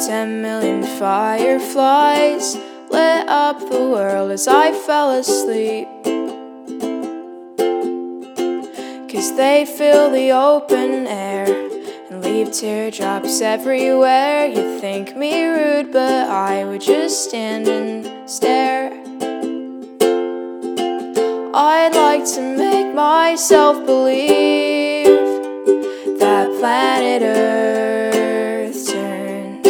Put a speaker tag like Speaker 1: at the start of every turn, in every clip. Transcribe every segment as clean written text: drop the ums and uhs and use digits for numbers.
Speaker 1: 10 million fireflies lit up the world as I fell asleep, 'cause they fill the open air and leave teardrops everywhere. You'd think me rude, but I would just stand and stare. I'd like to make myself believe that planet Earth turns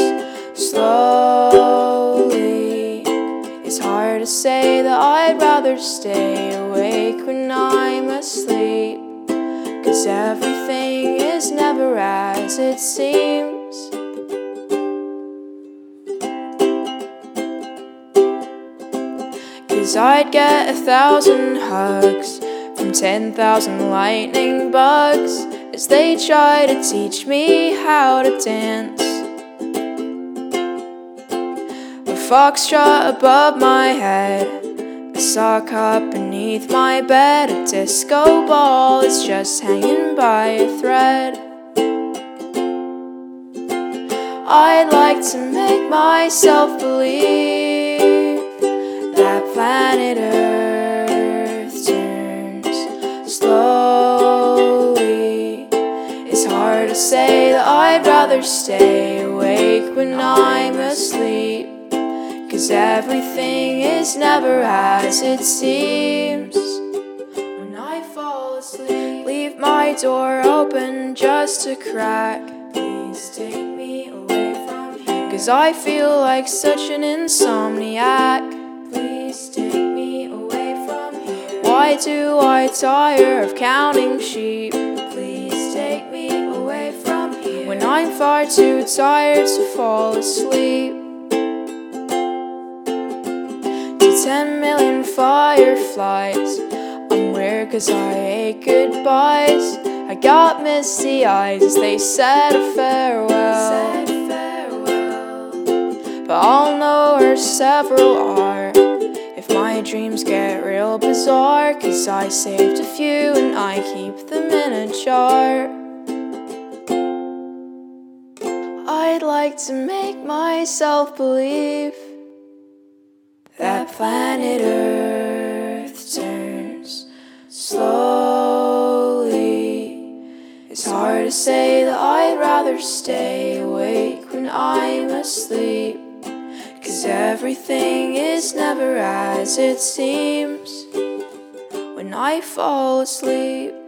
Speaker 1: slowly. It's hard to say that I'd rather stay awake when I'm asleep, 'cause everything is never as it seems. 'Cause I'd get 1,000 hugs from 10,000 lightning bugs as they try to teach me how to dance. A foxtrot above my head, a sock up beneath my bed, a disco ball is just hanging by a thread. I'd like to make myself believe that planet Earth turns slowly. It's hard to say that I'd rather stay awake when I'm asleep, 'cause everything is never as it seems. When I fall asleep, leave my door open just a crack. Please take me away from here, 'cause I feel like such an insomniac. Please take me away from here. Why do I tire of counting sheep? Please take me away from here, when I'm far too tired to fall asleep. 10 million fireflies, I'm weird 'cause I hate goodbyes. I got misty eyes as they said a farewell, but I'll know where several are if my dreams get real bizarre, 'cause I saved a few and I keep them in a jar. I'd like to make myself believe that planet Earth turns slowly. It's hard to say that I'd rather stay awake when I'm asleep, 'cause everything is never as it seems when I fall asleep.